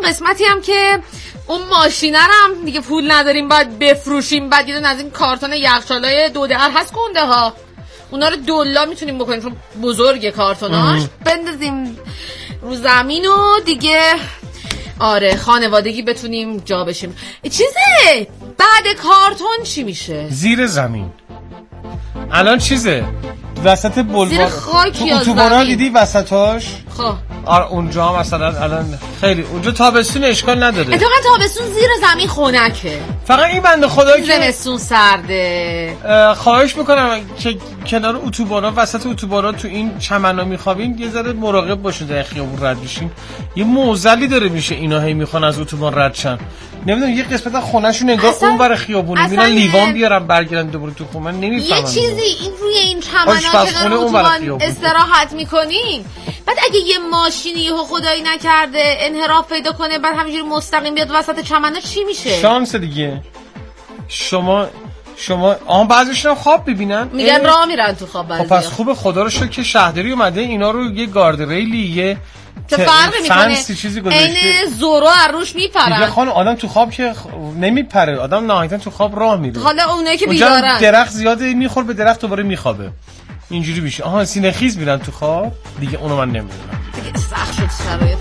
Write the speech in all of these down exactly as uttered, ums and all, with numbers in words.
قسمتی هم که اون ماشینه هم دیگه پول نداریم باید بفروشیم، بعد یه دونه از این کارتون یخچالای دو در هست گنده ها، اونا رو دولا میتونیم بکنیم چون بزرگه کارتوناش، بندازیم رو زمین و دیگه آره خانوادگی بتونیم جا بشیم. چیزه بعد کارتون چی میشه؟ زیر زمین الان چیزه وسط بلوار زیر خاک یا اتوبانا دیدی وسطاش؟ خب آره اونجا هم مثلا الان خیلی اونجا تابستون اشکال نداره، اتفاقا تابستون زیر زمین خنکه، فقط این بنده خدا که زمستون سرده. خواهش میکنم که کنار اتوبانا وسط اتوبانا تو این چمنا میخوابین یه ذره مراقب باشین در خیابون رد بشین، یه موزلی داره میشه اینا هی میخوان از اتوبان رد شن، نمیدونم یه قسمت از خونه‌شون انگار اونور خیابونه میرن لیوان بیارن برگردن دوباره تو خونه، من نمیفهمم یه چیزی این روی این چمنا کنار اتوبان استراحت میکنین، بعد اگه یه ماشینی یهو خدایی نکرده انحراف پیدا کنه بعد همینجوری مستقیم بیاد وسط چمنا چی میشه؟ شانس دیگه. شما شما آن بعضیشون خواب ببینن میگن راه میرن تو خواب بعضیا. خب پس خوبه خدا رو شکر که شهرداری اومده اینا رو یه گارد ریلی یه چه فرقی میکنه؟ چیزی گذاشته عین زورو از روش میپرن. دیگه خانم آدم تو خواب که نمیپره، آدم نهایتا تو خواب راه میره. حالا اونایی که بیدارن درخت زیاده میخور به درخت دوباره میخوابه. اینجوری میشه. آها سینه خیز میرن تو خواب. دیگه اونو من نمیدونم. دیگه سخت شد شرایط.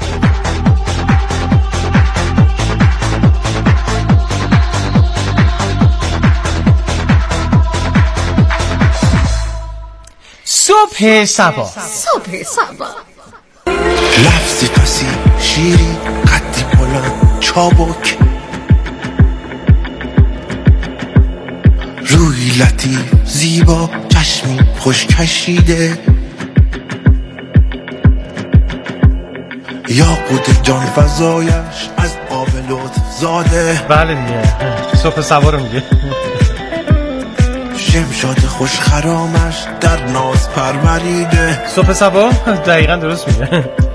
صبح صبا صبح صبا لفظی پسی شیری قدی بلند چابک روی لطیف زیبا چشمی خوش کشیده یاقوت جان فزایش از آب لطف زاده. بله دیگه صبح صبا رو میگه. شمشاد خوش خرامش در ناز پروریده. صبح صبا دقیقا درست میگه.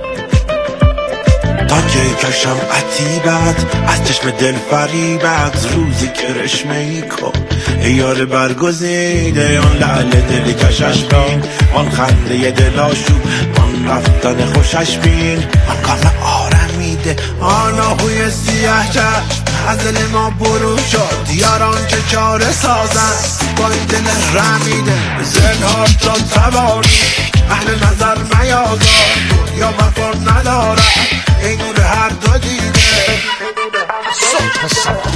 تا که کشم عتیبت از چشم دل فریبت روزی کرشمه ای کن ایار برگزیده آن لعل دلی کشش بین آن خنده دلاشو آن رفتن خوشش بین آن کام آرمیده آن آهوی سیاه چشم از دل ما برو شد یاران که چاره سازن با این دل رمیده زنهار چون تباری اهل نظر میازار یا وفا ندارد این نور هر دو دیده. صبح صبح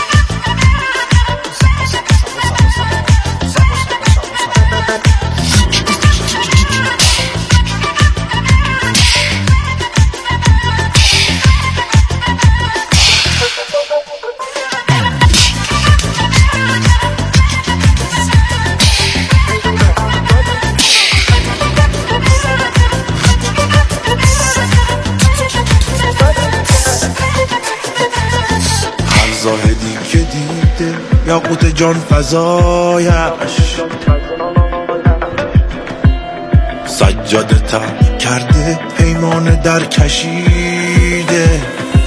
زاهدی که دیده یاقوت جان فزایش سجاده تر کرده پیمان در کشیده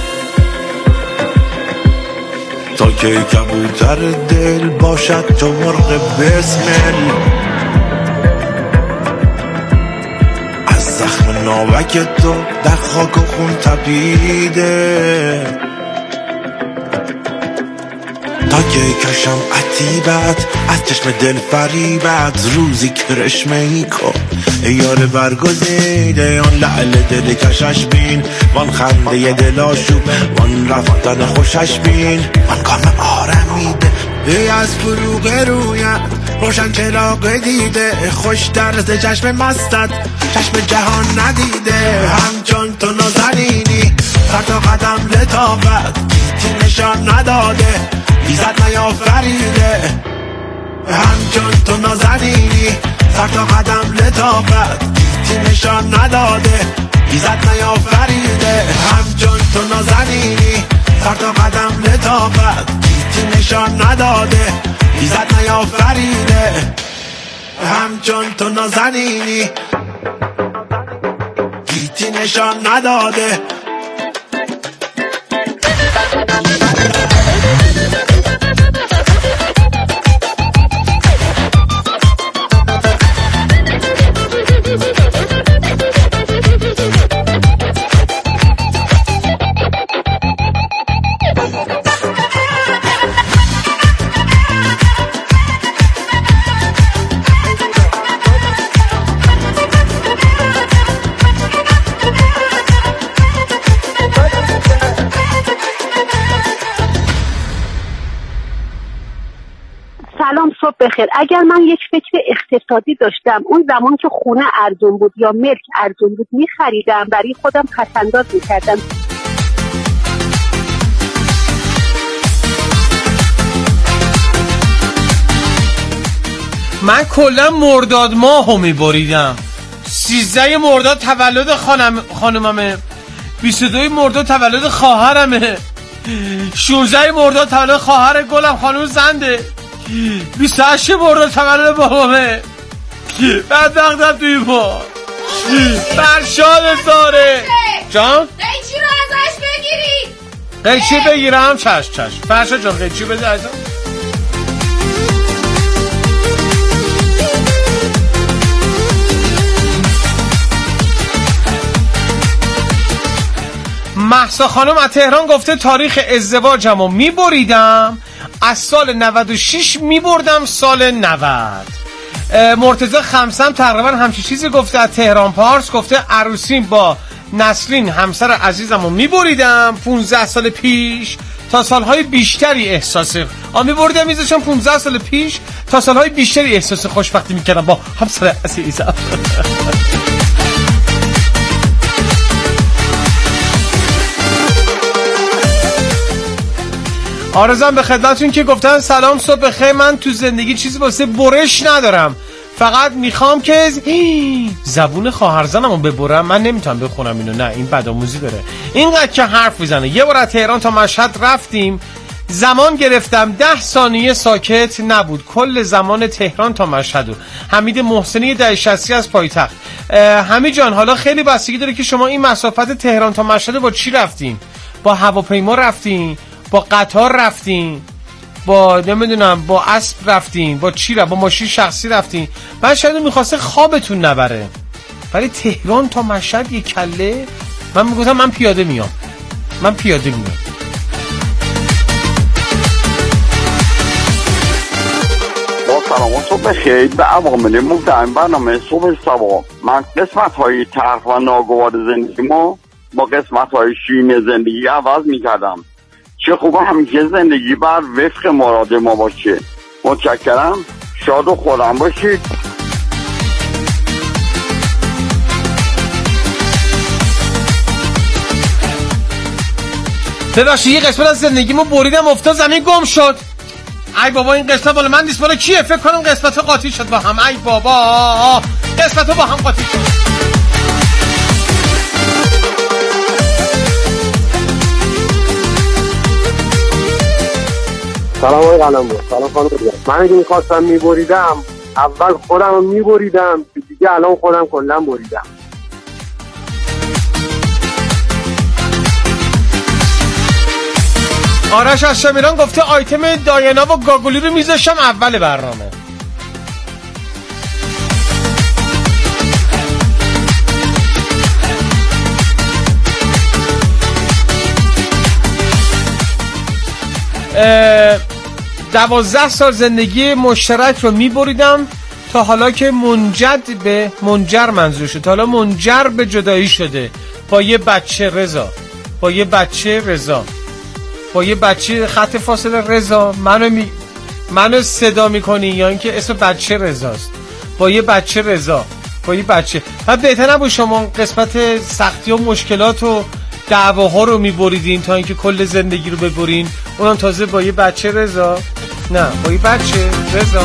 تا که کبوتر دل باشد چو مرغ بسمل از زخم ناوک تو در خاک و خون تپیده تا که کشم عتیبت از چشم دل فریبت روزی کرشمه ای کن ایار برگزیده آن لعل دل کشش بین وان خنده دلاشو وان رفتن خوشش بین وان کام آرمیده ای از فروغ رویت روشن چراغ دیده خوش درز چشم مستت چشم جهان ندیده همچون تو نازنینی سر تا قدم لطافت تی نشان نداده ایزد نیافریده همچون تو نازنینی سر تا قدم لطافت تی نشان نداده ایزد نیافریده همچون تو نازنینی سر تا قدم لطافت تی نشان نداده ایزد نیافریده همچون تو نازنینی تی نشان نداده. بخیر. اگر من یک فکر اقتصادی داشتم اون زمان که خونه ارزون بود یا ملک ارزون بود میخریدم، برای خودم پسنداز میکردم. من کلا مرداد ماهو میبریدم. سیزده مرداد تولد خانم خانممه، بیست و دو مرداد تولد خواهرمه، شانزده مرداد تولد خواهر گلم خانم زنده، بیست و هشت مرداد تولد بابامه. بعد وقتم توی با فرشاد ساره جان قیچی رو ازش بگیرید. قیچی بگیرم؟ چشم چشم فرشاد جان قیچی بده ازم. مهسا خانم از تهران گفته تاریخ ازدواجمو میبریدم، از سال نود و شش میبردم سال نود. مرتضی خمسم تقریبا همچین چیزی گفته. از تهران پارس گفته عروسیم با نسرین همسر عزیزمو میبریدم پونزده سال پیش تا سالهای بیشتری احساس آ میبردم میذاشم پونزده سال پیش تا سالهای بیشتری احساس خوشبختی میکردم با همسر عزیزم. آرزم به خدمتون که گفتن سلام صبح بخیر، من تو زندگی چیزی واسه برش ندارم، فقط میخوام که زبون خواهرزنمو ببرم. من نمیتونم بخونم اینو، نه این بدآموزی داره اینقدر که حرف میزنه. یه بار از تهران تا مشهد رفتیم، زمان گرفتم ده ثانیه ساکت نبود کل زمان تهران تا مشهد. حمید محسنی ده شصتی از پایتخت. حمید جان حالا خیلی بستگی داره که شما این مسافت تهران تا مشهد با چی رفتین؟ با هواپیما رفتین؟ با قطار رفتین؟ با نمیدونم با اسب رفتین؟ با چی رفتین؟ با ماشین شخصی رفتین؟ من شاید میخواسته خوابتون نبره، ولی تهران تا مشهد یک کله. من میگفتم من پیاده میام، من پیاده میام. با سلام صبح بخیر به عوامل مبدعین برنامه صبح سوا. من قسمت های تلخ و ناگوار زندگی ما با قسمت های شیرین زندگی عوض میکردم. چه خوبه همیشه زندگی بر وفق مراد ما باشه. متشکرم، شاد و خورم باشید. ببخشید یه قسمت از زندگیمو بریدم افتاد زمین گم شد. ای بابا این قسمت بالا من نیست، بالا کیه؟ فکر کنم قسمت ها قاطی شد با هم. ای بابا قسمت ها با هم قاطی شد. سلام آقای قلمرو. سلام خانم. من اگه میخواستم میبریدم اول خودم میبریدم، دیگه الان خودم کلا بریدم. آرش از شمیران گفته آیتم داینا و گاگولی رو میذاشم اول برنامه. دوازده سال زندگی مشترک رو میبریدم تا حالا که منجد به منجر منظور شد، تا حالا منجر به جدایی شده با یه بچه رضا، با یه بچه رضا با یه بچه خط فاصله رضا. منو می منو صدا میکنی یا اینکه اسم بچه رضاست؟ با یه بچه رضا، با یه بچه. بعد بهتر نبود شما قسمت سختی و مشکلات و دعواها رو میبریدین تا اینکه کل زندگی رو ببرین، اونم تازه با یه بچه رضا؟ نه با یه بچه رضا.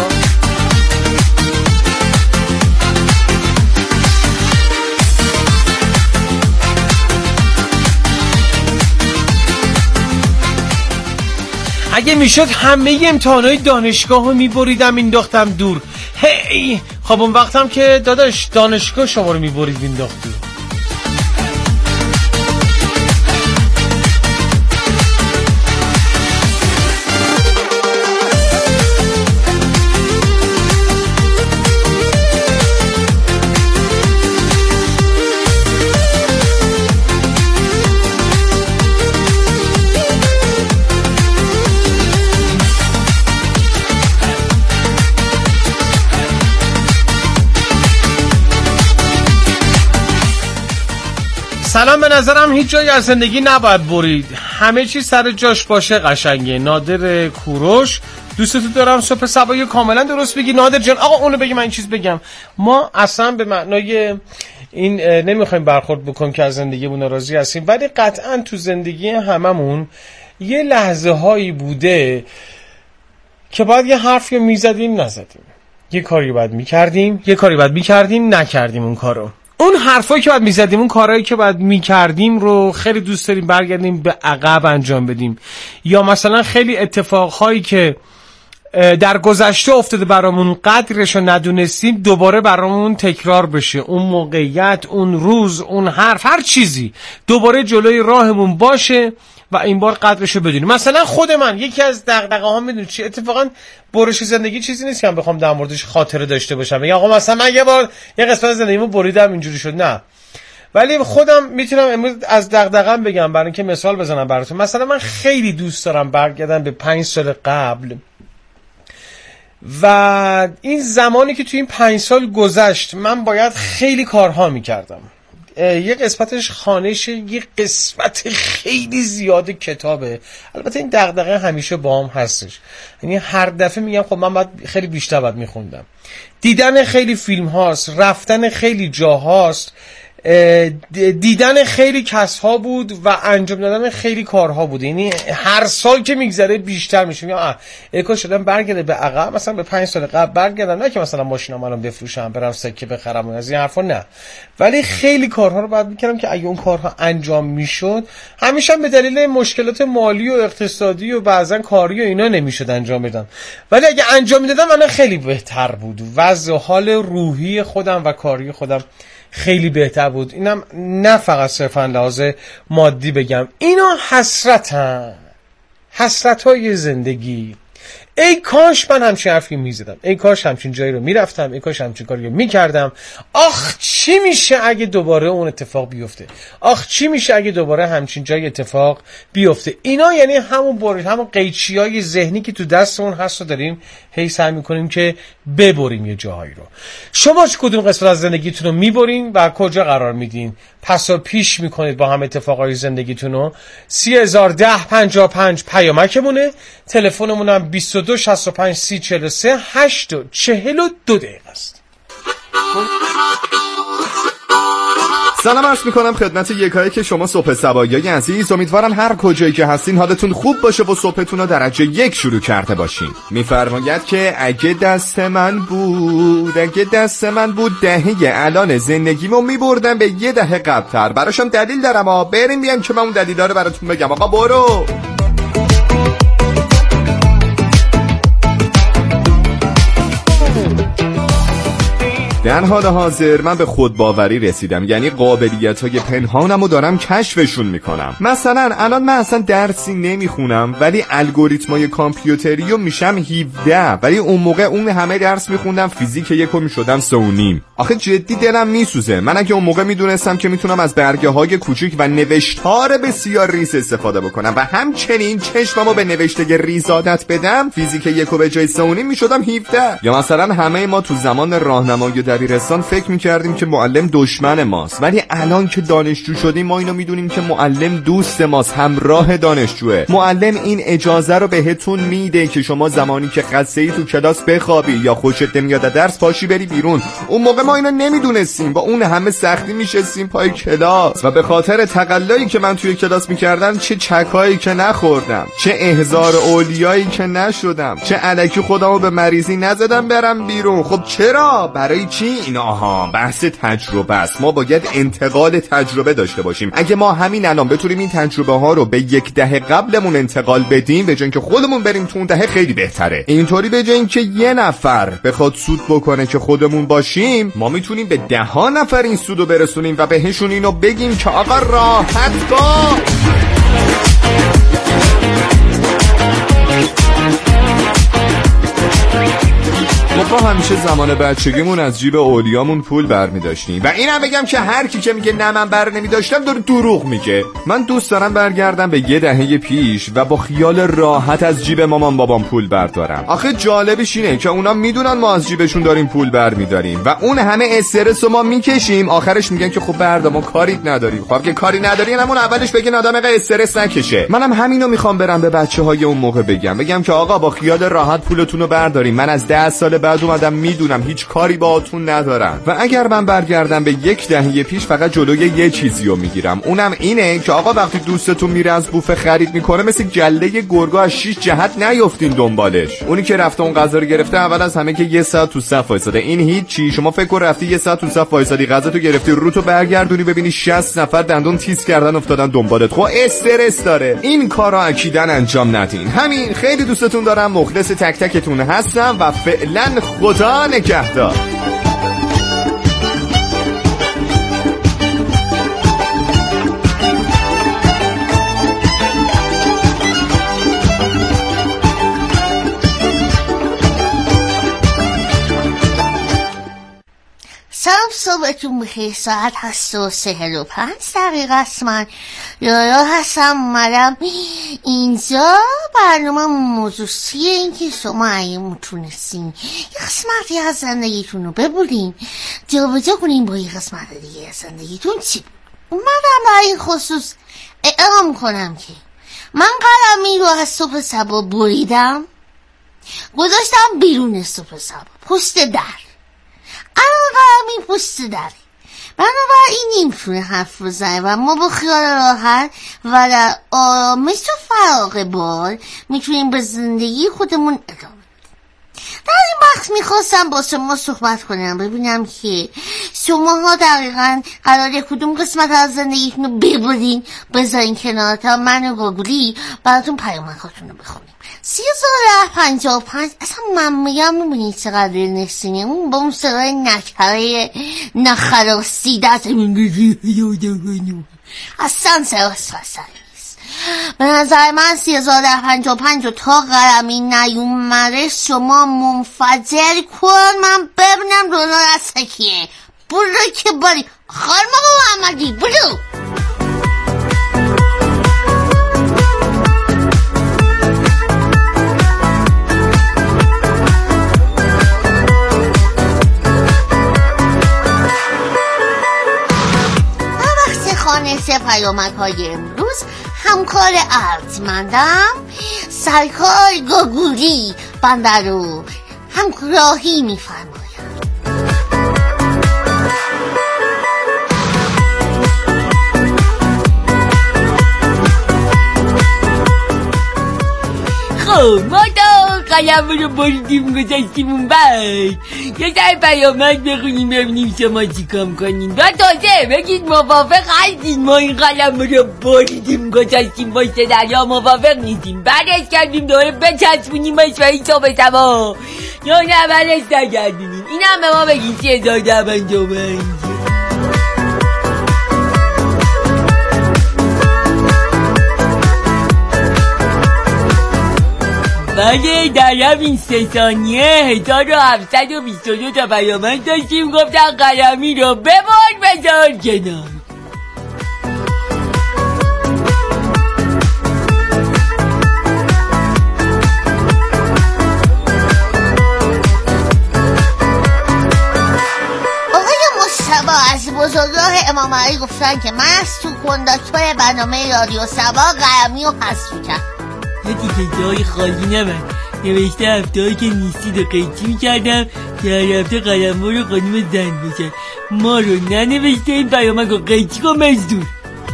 اگه میشد همه امتحانای دانشگاه رو میبریدم مینداختم دور. هی خب اون وقتم که داداش دانشگاه شما رو میبرید مینداخت دور. سلام، به نظرم هیچ جایی از زندگی نباید برید، همه چی سر جاش باشه قشنگه. نادر کوروش دوستتو دارم، صبح صباحی کاملا درست بگی نادر جان. آقا اونو بگی، من این چیز بگم. ما اصلا به معنای این نمیخوایم برخورد بکنیم که از زندگیمون ناراضی هستیم، ولی قطعا تو زندگی هممون یه لحظه هایی بوده که باید یه حرفی میزدیم نزدیم، یه کاری باید میکردیم، یه کاری باید میکردیم نکردیم اون کارو. اون حرفایی که باید میزدیم، اون کارهایی که باید میکردیم رو خیلی دوست داریم برگردیم به عقب انجام بدیم، یا مثلا خیلی اتفاقهایی که در گذشته افتاده برامون قدرش رو ندونستیم دوباره برامون تکرار بشه. اون موقعیت، اون روز، اون حرف، هر چیزی دوباره جلوی راهمون باشه و این بار قدرش رو بدونیم. مثلا خود من یکی از دغدغه ها میدونی چی؟ اتفاقا برش زندگی چیزی نیست که من بخوام در موردش خاطره داشته باشم، یا آقا مثلا من یه بار یه قسمت از زندگیمو بریدم اینجوری شد، نه. ولی خودم میتونم امروز از دغدغه‌ام بگم برای اینکه مثال بزنم براتون. مثلا من خیلی دوست دارم برگردم به پنج سال قبل و این زمانی که توی این پنج سال گذشت من باید خیلی کارها میکردم. یه قسمتش خانشه، یه قسمت خیلی زیاد کتابه. البته این دغدغه همیشه با هم هستش، یعنی هر دفعه میگم خب من باید خیلی بیشتر باید میخوندم. دیدن خیلی فیلم هاست، رفتن خیلی جاهاست، دیدن خیلی کس ها بود و انجام دادن خیلی کارها بود. یعنی هر سال که میگذره بیشتر میشه. میگم اه اکو شدم برگرده به عقب، مثلا به پنج سال قبل برگردم، نه که مثلا ماشینم الان بفروشم برم سکه بخرم از این حرفا، نه. ولی خیلی کارها رو بعد میکردم که اگه اون کارها انجام میشد، همیشه به دلیل مشکلات مالی و اقتصادی و بعضن کاری و اینا نمیشد انجام بدم، ولی اگه انجام میدادم من خیلی بهتر بود. وضع حال روحی خودم و کاری خودم خیلی بهتر بود. اینم نه فقط صرفا لحاظ مادی بگم، اینا حسرتن، حسرت‌های زندگی. ای کاش من همچین حرفی میزدم، ای کاش همچین جایی رو میرفتم، ای کاش همچین کاری رو میکردم. آخ چی میشه اگه دوباره اون اتفاق بیفته، آخ چی میشه اگه دوباره همچین جایی اتفاق بیفته. اینا یعنی همون برید همون قیچیای ذهنی که تو دستمون هست و داریم هی سعی میکنیم که ببریم یه جاهایی رو. شما چه کدوم قسمت از زندگیتون رو میبرین و کجا قرار میدین؟ پس و پیش میکنید با هم اتفاقای زندگیتون رو. سی هزار ده پنجاه و پنج پیامکمونه، تلفنمونم بیست و دو شصت و پنج سی چهل و سه هشت و چهل و دو دقیقه است. سلام عرض میکنم خدمت یکایی که شما صبح صباحیای عزیز. امیدوارم هر کجایی که هستین حالتون خوب باشه و صبحتون رو درجه یک شروع کرده باشین. میفرماید که اگه دست من بود، اگه دست من بود دهه الان زندگیمو میبردم به یه دهه قبل‌تر. براشم دلیل دارم ها، بریم بیان که من اون دلیلا رو براتون بگم. آقا برو. در حال حاضر من به خودباوری رسیدم، یعنی قابلیت‌های پنهانمو دارم کشفشون میکنم. مثلا الان من اصلا درسی نمیخونم ولی الگوریتمای کامپیوتری رو میشم هفده، ولی اون موقع اون همه درس میخوندم فیزیک یکو میشدم سه و نیم. آخه جدی دلم میسوزه. من اگه اون موقع میدونستم که میتونم از برگه های کوچیک و نوشتار بسیار ریز استفاده بکنم و همچنین چشممو به نوشته ریز عادت بدم، فیزیک یکو به جای سه و نیم میشدم هفده. یا مثلا همه ما تو زمان راهنمایی دبیرستان فکر میکردیم که معلم دشمن ماست، ولی الان که دانشجو شدیم ما اینو میدونیم که معلم دوست ماست، همراه دانشجوه. معلم این اجازه رو بهتون میده که شما زمانی که خسته‌ای تو کلاس بخوابی یا خوشت نمیاد درس پاشی بری بیرون. اون موقع ما اینو نمیدونستیم، با اون همه سختی میشستیم پای کلاس و به خاطر تقلایی که من توی کلاس میکردم چه چکایی که نخوردم، چه احضار اولیایی که نشدم، چه الکی خودمو به مریضی نزدم برم بیرون. خب چرا؟ برای چی؟ این آها بحث تجربه است. ما باید انتقال تجربه داشته باشیم. اگه ما همین الان بتونیم این تجربه ها رو به یک دهه قبلمون انتقال بدیم، به جای اینکه خودمون بریم تو اون دهه، خیلی بهتره. اینطوری به جای اینکه یه نفر بخواد سود بکنه که خودمون باشیم، ما میتونیم به ده ها نفر این سودو برسونیم و بهشون اینو بگیم که آقا راحت باش. خب همیشه زمان بچگیمون از جیب اولیامون پول برمی داشتیم و اینم بگم که هر کی که میگه نه من بر نمی داشتم داره دروغ میگه. من دوست دارم برگردم به یه دهه پیش و با خیال راحت از جیب مامان بابام پول بردارم. آخه جالبش اینه که اونا میدونن ما از جیبشون داریم پول برمیداریم و اون همه استرس رو ما میکشیم، آخرش میگن که خب بردا ما کاری نداریم. خب که کاری ندارین همون اولش بگین آدم اینقدر استرس نکشه. منم همینو میخوام برم به بچه‌های اون موقع بگم بگم که آقا با خیال راحت پولتون رو برداریم، من از ده سال بعد اومدم میدونم هیچ کاری باهاتون ندارم و اگر من برگردم به یک دهه پیش فقط جلوی یه چیزی رو میگیرم، اونم اینه که آقا وقتی دوستتون میره از بوفه خرید میکنه مثل گله گرگا از شش جهت نیافتین دنبالش. اونی که رفته اون غذا رو گرفته اول از همه که یه ساعت تو صف وایساده، این هیچ چی. شما فکر کن رفتی یه ساعت تو صف وایسادی غذا تو گرفتی روتو برگردونی ببینی شصت نفر دندون تیز کردن افتادن دنبالت، خب استرس داره. این کارا اکیداً انجام ندین. همین، خیلی دوستتون دارم، مخلص تک تکتون هستم و فعلا خدا نگهدار. سلام، صبحتون بخیر. ساعت هست و سهل و پنج دقیقه است. من یارا هستم، اومدم اینجا. برنامه موضوعیه این که شما اگه میتونستین یه قسمتی از زندگیتون رو ببودین جا به جا کنین با یه قسمت دیگه از زندگیتون، چی بود؟ اومدم برای این خصوص اعلام کنم که من قلمی رو از صبح صبح بریدم گذاشتم بیرون صبح صبح پشت در. الان پشت داره، بنابراین نمیتونه حرف بزنه و ما با خیال راحت و در آرامش و فراغ بال میتونیم به زندگی خودمون ادامه بدیم. در این وقت میخواستم با شما صحبت کنم، ببینم که شماها دقیقا قراره کدوم قسمت از زندگیتون رو ببرین بذارین کنار تا من و گاگولی براتون پیامکاتون رو بخونیم. سی هزار پنجاه و پنج اصلا من میگم نمیدونی چقدر دل نشینه اون با اون صدای نکره نخراسیده اصلا سراس فسر نیست. به نظر من سی هزار پنجاه و پنج تا قلمی نیومده شما منفجر کن من ببینم دونار از سکیه. برو که باری خانم محمدی برو. سه پیامک های امروز همکار ارجمندم سرکار گاگولی بنده رو همراهی می‌فرماید. خب ما تا قلم رو بریدیم گذاشتیم اون بعد یه در پیامک بخونیم ببینیم شما چی کام کنیم و تازه بگید موافق هستین ما این قلم رو بریدیم گذاشتیم پشت در یا موافق نیستیم بعدش کردیم دوره بچسبونیم باش و این صبح سبا یا نه بلش نگردونیم. این هم به ما بگید سی هزار پنجاه و پنج. بله در همین سه ثانیه هزار و هفتصد و بیست و دو تا پیامک داشتیم گفتن قلمی رو ببر بذار کنار. از بزرگراه امام علی گفتن که من از تو کنداکتور برنامه رادیو سبا قلمی رو حذف می‌کنم. یه دیگه جای خالی نمن نوشته هفته هایی که نیستید و قیچی میکردم که هر هفته قلم ها رو خانوم زن بشن. ما رو ننوشته این پیامک رو قیچی کن مزدور.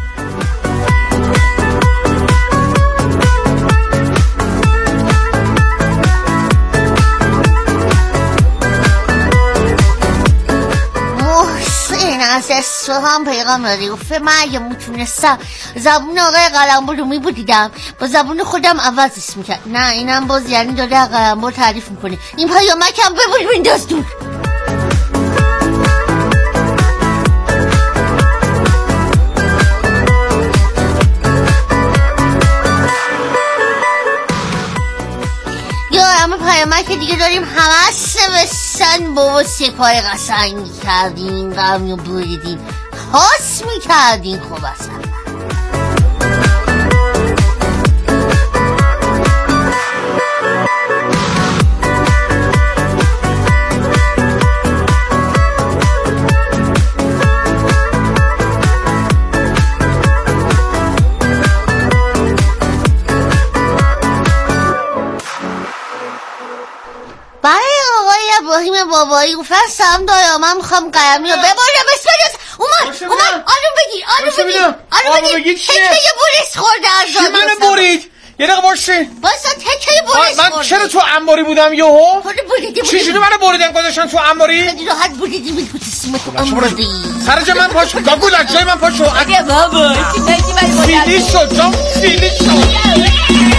از اصفهان پیغام داری گفته من اگه میتونستم زبون آقای قلمبر رو میبودیدم با زبون خودم عوضش میکرد. نه اینم باز یعنی داره قلمبر تعریف میکنه. این پیامک هم ببود بین دستور. یا همه پیامک دیگه داریم همه سوست اصلا بابا سپاه قشنگ میکردین قمی رو بریدین خاص میکردین. خب اصلا ابراهیم بابایی گفتن سلام دایا من میخوام قلمی رو ببرم. بسپرس اومد اومد آروم بگیر آروم بگیر آروم بگیر. تکه بوریس خورده از داد. منو برید یه دقیقه باشه. باسا تکه بوریس خورده. من چرا تو انباری بودم یهو؟ بریدی چی شده منو بریدن گذاشتن تو انباری؟ خیلی راحت بریدی میگفتی سیم تو انباری. سر جای من پاشو گاگول از جای من پاشو. اگه بابا فیلی شد جام فیلی شد.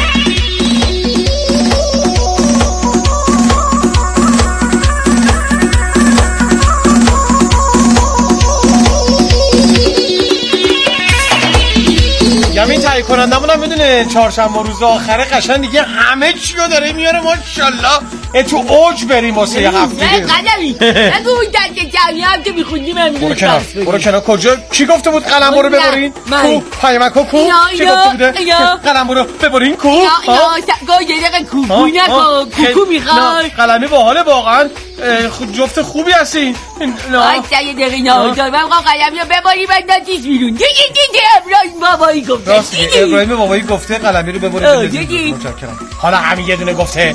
همین تهیه کنندمون هم میدونه چهارشنبه روز آخره قشنگ دیگه همه چی رو داره میاره ماشاءالله. تو اوج بریم واسه یه هفته دیگه. قلمی اگه اون دنده جمعی هم که میخوندیم هم برو کنار برو کنار. کجا کی گفته بود قلم رو ببرین؟ کو پیامکو کو کی گفته بوده قلم رو ببرین کو؟ یا یا یه دقیقه کو کو نکو کو میخواد. قلمی باحاله واقعا جفت خوبی هستی. آجا یه دقیقه نه من میخوام قلمی رو ببریم بعد نتیز بیرون. دیگه دیگه ابراهیم بابایی گفته. راست ابراهیم بابایی گفته قلمی رو ببریم. متشکرم. حالا همین یه دونه گفته.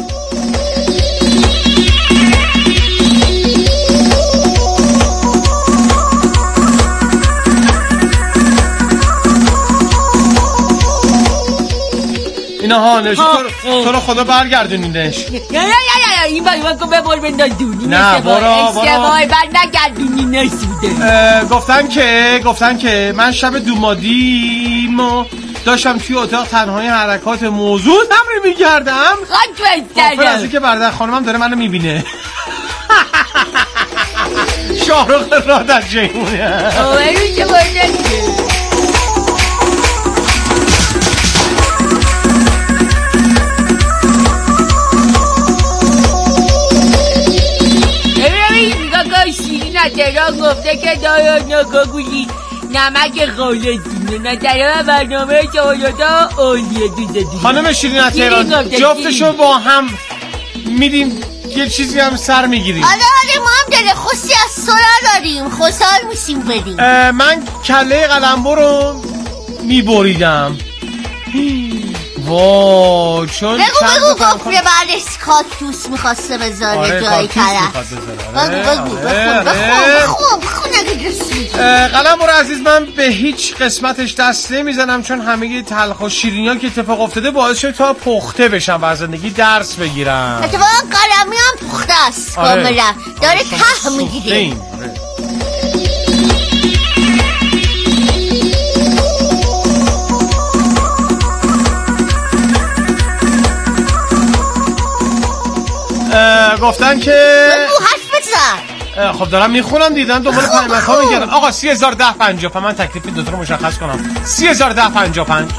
اینا ها نشی تو رو خدا برگردونیدش. یا یا یا این باید من که ببر بنداز دونی. نه برو برو اشتباهی بر نگردونی نسیده. گفتن که گفتن که من شب دومادیمو داشتم توی اتاق تنهای حرکات موضوع تمرین میکردم. خاک بستردم از اینکه برادر خانمم داره منو میبینه. شاهرخ رادت جیمونه اوه چه بایده نتران گفته که دایا نگاگویی نمک خالصینه. نتران برنامه شهایتا اولیه دوزه دوزه. خانم شیرین نتران جفتشو با هم میدیم یه چیزی هم سر میگیریم. آره آره ما هم دل خوشی از سرا داریم خوشحال میشیم بدیم. من کله قلمبو رو میبریدم. وای چون بگو بگو گفته بعدش کاکتوس میخواسته بذاره. آره جای طرف بگو بگو بخون بخون بخون اگه رسید. قلمبو رو عزیز من به هیچ قسمتش دست نمیزنم چون همه تلخ و شیرینی ها که اتفاق افتاده باعث شده تا پخته بشم و از زندگی درس بگیرم. اتفاقا قلمی هم پخته است کاملا داره ته میگیره. گفتن که بگو حرف بزن. خب دارم میخونم دیدم دنبال پیامک ها میگردم. آقا سی هزار ده پنجاه من تکلیف این دوتا رو مشخص کنم. سی هزار ده پنجاه پنج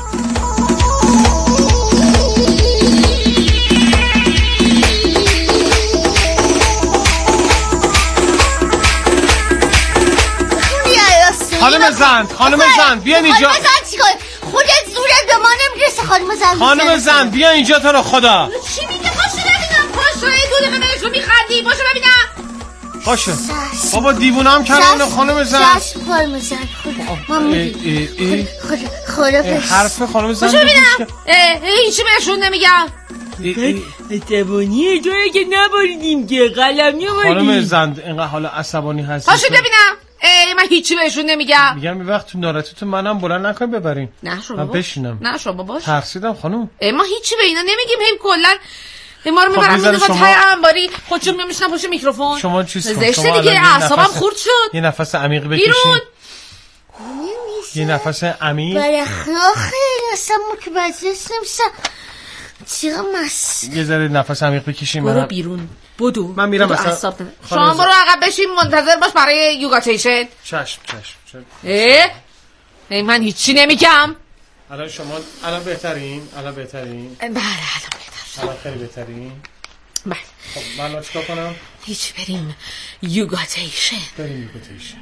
خانم زند خانم زند بیا اینجا. خانم زند چیکار خودت زورت به ما نمیرسه. خانم زند خانم زند بیا اینجا تو رو خدا. چی میگه؟ پاشو ببینم پاشو دو دقیقه بهش رو میخندی. پاشو ببینم پاشو بابا دیوونه هم کردن خانم زند. چشم خانم زند خدا ما میگیم خدا پس حرف خانم زند. پاشو ببینم هیچی بهشون نمیگم. عصبانیه توی که نباریدیم که قلمی رو باریدیم. خانم زند اینقدر حالا عصبانی هستی. پاشو ببینم من هیچی بهشون نمیگم. میگم این وقت تو ناراحتیتون منم بلند نکنیم ببریم. نه شما بشینم. نه شما باش. ترسیدم خانم. ما هیچی به اینا نمیگیم. هی کلا ما رو میبرم میذارن شما... تای انباری خودشون میمیشن پشت میکروفون. شما چیز کن. زشته دیگه اعصابم خورد شد. یه نفس عمیق بکشین. بیرون. یه نفس عمیق. برای خیلی اصلا متوجه نمیشم چرا مست. یه ذره نفس عمیق بکشین. برو بیرون. بدو من میرم مثلا شما برو عقب بشین منتظر باش برای یوگا سیشن. چشم چشم. اه ای من هیچی نمیگم. الان شما الان بهترین الان بهترین بله الان بهتر الان خیلی بهترین. بله. خب من چیکار کنم؟ هیچ، بریم یوگاتیشن. بریم یوگاتیشن.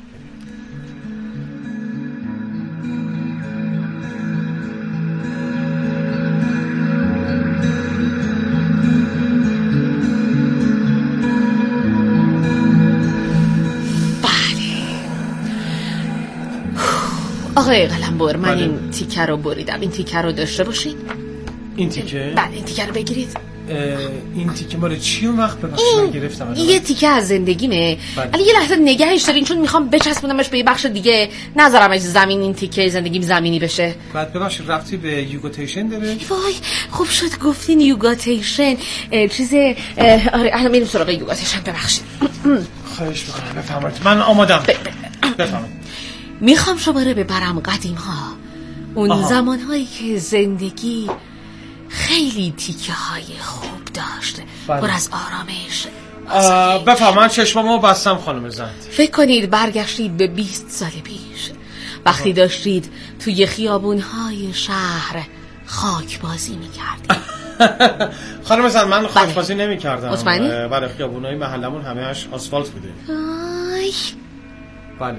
آقای قلمبر، من بله. این تیکه رو بریدم. این تیکه رو داشته باشید. این تیکه؟ بله این تیکه رو بگیرید. این تیکه مال چی اون وقت ببخشید من گرفتم؟ یه تیکه از زندگیمه. ولی یه لحظه نگهش دارین چون میخوام بچسبونمش به یه بخش دیگه، نذارمش زمین این تیکه زندگیم زمینی بشه. بعد ببخشید رفتی به یوگاتیشن داره؟ وای خوب شد گفتین یوگاتیشن. چیز آره الان میریم سراغ یوگاتیشن. ببخشید. خواهش می‌کنم بفرمایید. من آمادم. بفرمایید. میخوام شما رو ببرم قدیم ها، اون آها. زمانهایی که زندگی خیلی تیکه های خوب داشته، پر از آرامش. بفرمایید. چشمامو بستم خانم زند. فکر کنید برگشتید به بیست سال پیش، وقتی آها. داشتید توی خیابونهای شهر خاک بازی میکردید. خانم زند من خاک بازی نمیکردم. مطمئنی؟ برای خیابونهای محلمون همه‌اش آسفالت بوده. آی. بله.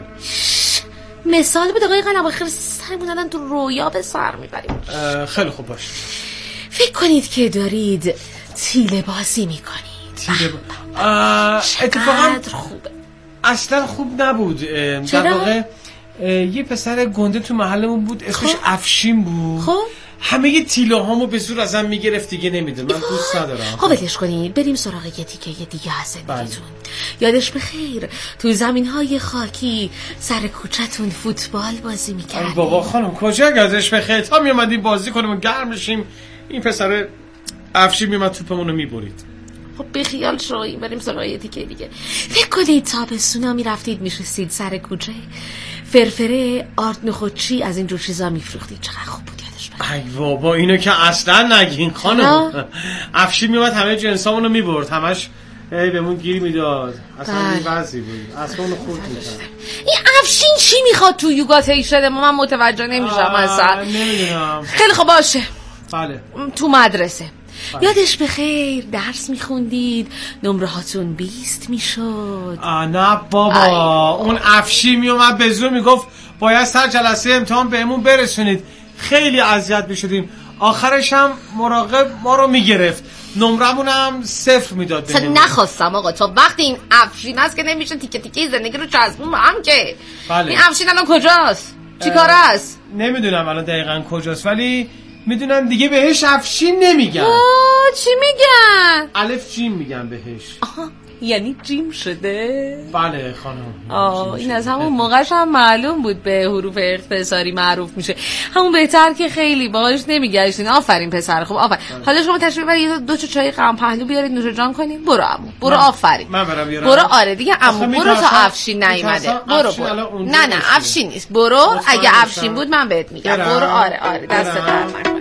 مثال بود آقای قلم، آخر سرمون الان تو رویا به سر میبریم. خیلی خوب باش. فکر کنید که دارید تیله بازی میکنید. تیله با... اتفاقا خوبه. اصلا خوب نبود. در واقع یه پسر گنده تو محلمون بود، اسمش افشین بود. خب همه ی تیله هامو به زور ازم میگرفت دیگه نمیده. من دوست ندارم. خب ولش کنید بریم سراغ یه تیکه یه دیگه از زندگیتون. یادش بخیر تو زمینهای خاکی سر کوچه‌تون فوتبال بازی میکردیم. بابا خانم کجا یادش بخیر؟ تا میومدیم بازی کنیم و گرم بشیم این پسر افشین میومد توپمونو میبرید. خب بخیال شوی بریم سراغ یه تیکه دیگه. فکر کنید تابستونا میرفتید میشستید سر کوچه فرفره آرد نخودچی از این جور چیزا میفروختید. چقدر خوب بود. ای بابا اینو که اصلا نگین خانم. افشین میومد همه جنسامونو میبرد، همش ای بهمون گیر میداد. اصلا این وضعی بود. اصلا اونو خورد میکرد. این افشین چی میخواد تو یوگاتیشن؟ من متوجه نمیشم اصلا. نمیدونم. خیلی خوب باشه. بله. تو مدرسه بله. یادش بخیر درس میخوندید، نمره هاتون بیست میشد. نه بابا ای. اون افشین میومد به زور میگفت باید سر جلسه امتحان بهمون برسونید. خیلی اذیت میشدیم. آخرش هم مراقب ما رو میگرفت، نمرمون هم صفر میداد بهمون. نخواستم آقا تا وقتی این افشین هست که نمیشه تیکه تیکه زندگی رو چسبون هم که. بله. این افشین الان کجاست؟ چی کار است؟ نمیدونم الان دقیقاً کجاست، ولی میدونم دیگه بهش افشین نمیگن. چی میگن؟ الف جیم میگن بهش. آها یعنی جیم شده؟ بله خانم. آه این از همون موقعش هم معلوم بود به حروف اختصاری معروف میشه. همون بهتر که خیلی باهاش نمیگشتین. آفرین پسر خوب آفرین. حالا شما تشریف برید دو تا چای قرن پهلو بیارید نوش جان کنین. برو عمو برو. آفرین من برم بیارم. برو. آره دیگه عمو برو تا افشین نیومده. برو برو. نه نه افشین نیست. برو اگه افشین بود من بهت میگم. برو. آره آره دست در